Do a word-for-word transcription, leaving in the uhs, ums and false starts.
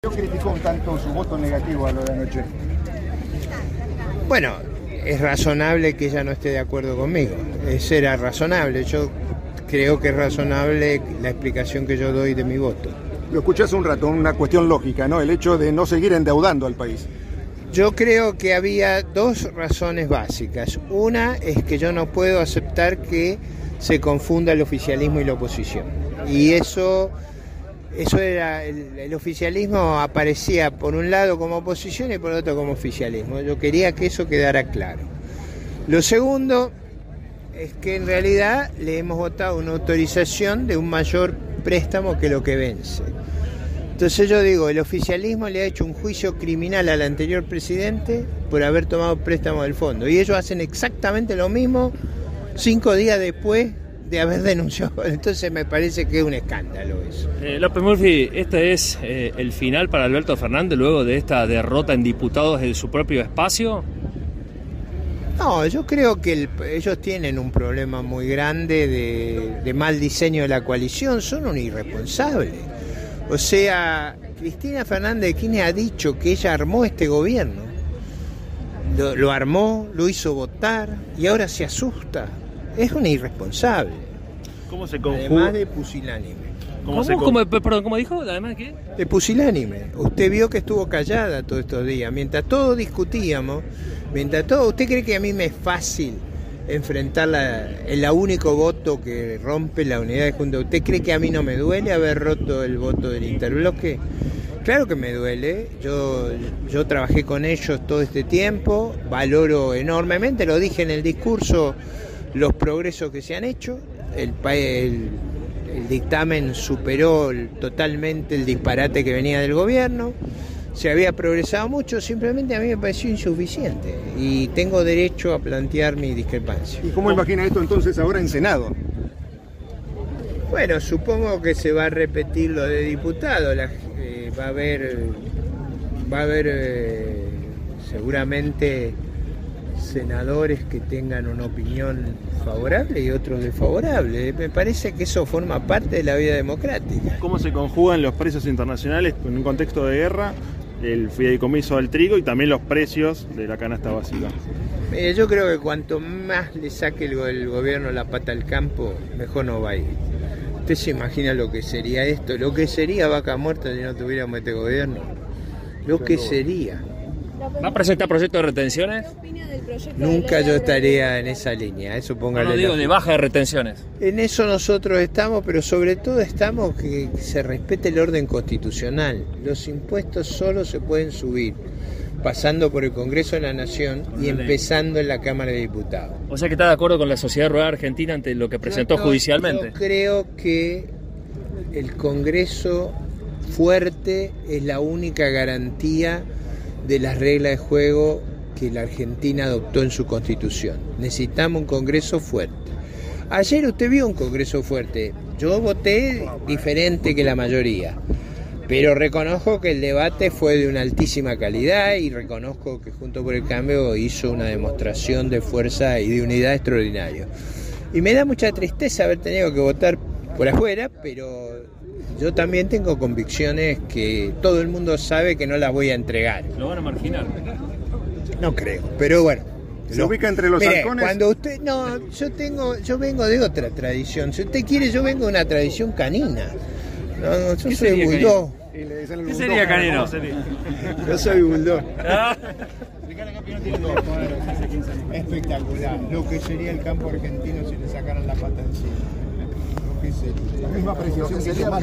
¿Yo criticó un tanto su voto negativo a lo de anoche? Bueno, es razonable que ella no esté de acuerdo conmigo. Eso era razonable. Yo creo que es razonable la explicación que yo doy de mi voto. Lo escuché hace un rato, una cuestión lógica, ¿no? El hecho de no seguir endeudando al país. Yo creo que había dos razones básicas. Una es que yo no puedo aceptar que se confunda el oficialismo y la oposición. Y eso... Eso era, el, el oficialismo aparecía por un lado como oposición y por otro como oficialismo. Yo quería que eso quedara claro. Lo segundo es que en realidad le hemos votado una autorización de un mayor préstamo que lo que vence. Entonces yo digo, el oficialismo le ha hecho un juicio criminal al anterior presidente por haber tomado préstamo del fondo. Y ellos hacen exactamente lo mismo cinco días después de haber denunciado. Entonces me parece que es un escándalo eso. Eh, López Murphy, ¿este es eh, el final para Alberto Fernández luego de esta derrota en diputados en su propio espacio? No, yo creo que el, ellos tienen un problema muy grande de, de mal diseño de la coalición, son un irresponsable. O sea, Cristina Fernández de Kirchner ha dicho que ella armó este gobierno. Lo, lo armó, lo hizo votar y ahora se asusta. Es una irresponsable. ¿Cómo se conjuga? Además de pusilánime. ¿Cómo, ¿Cómo, ¿Cómo, perdón, ¿cómo dijo? Además, ¿qué? De pusilánime. Usted vio que estuvo callada todos estos días. Mientras todos discutíamos, mientras todo... ¿Usted cree que a mí me es fácil enfrentar la, el único voto que rompe la unidad de Junta? ¿Usted cree que a mí no me duele haber roto el voto del interbloque? Claro que me duele. Yo, yo trabajé con ellos todo este tiempo. Valoro enormemente, lo dije en el discurso, los progresos que se han hecho. El, el, el dictamen superó totalmente el disparate que venía del gobierno. Se había progresado mucho, simplemente a mí me pareció insuficiente y tengo derecho a plantear mi discrepancia. ¿Y cómo imagina esto entonces ahora en Senado? Bueno, supongo que se va a repetir lo de diputado. La, eh, va a haber, va a haber eh, seguramente senadores que tengan una opinión favorable y otros desfavorable. Me parece que eso forma parte de la vida democrática. ¿Cómo se conjugan los precios internacionales en un contexto de guerra, el fideicomiso del trigo y también los precios de la canasta básica? Eh, yo creo que cuanto más le saque el, el gobierno la pata al campo, mejor no va a ir. ¿Usted se imagina lo que sería esto? Lo que sería Vaca Muerta si no tuviéramos este gobierno. Lo que sería. ¿Va a presentar proyecto de retenciones? Nunca yo estaría en esa línea, eso póngale. No, no digo de baja de retenciones. En eso nosotros estamos, pero sobre todo estamos que se respete el orden constitucional. Los impuestos solo se pueden subir pasando por el Congreso de la Nación y empezando en la Cámara de Diputados. O sea que está de acuerdo con la Sociedad Rural Argentina ante lo que presentó yo, judicialmente. Yo creo que el Congreso fuerte es la única garantía de las reglas de juego que la Argentina adoptó en su Constitución. Necesitamos un Congreso fuerte. Ayer usted vio un Congreso fuerte. Yo voté diferente que la mayoría, pero reconozco que el debate fue de una altísima calidad y reconozco que Juntos por el Cambio hizo una demostración de fuerza y de unidad extraordinario. Y me da mucha tristeza haber tenido que votar por afuera, pero yo también tengo convicciones que todo el mundo sabe que no las voy a entregar. ¿Lo van a marginar? No creo, pero bueno. ¿Se lo, ubica entre los mire, halcones? Cuando usted, no, yo tengo, yo vengo de otra tradición. Si usted quiere, yo vengo de una tradición canina. No, no, yo soy bulldog. ¿Qué sería canino? Yo soy bulldog. Espectacular. Lo que sería el campo argentino si le sacaran la pata encima. Lo que sería. La misma apreciación que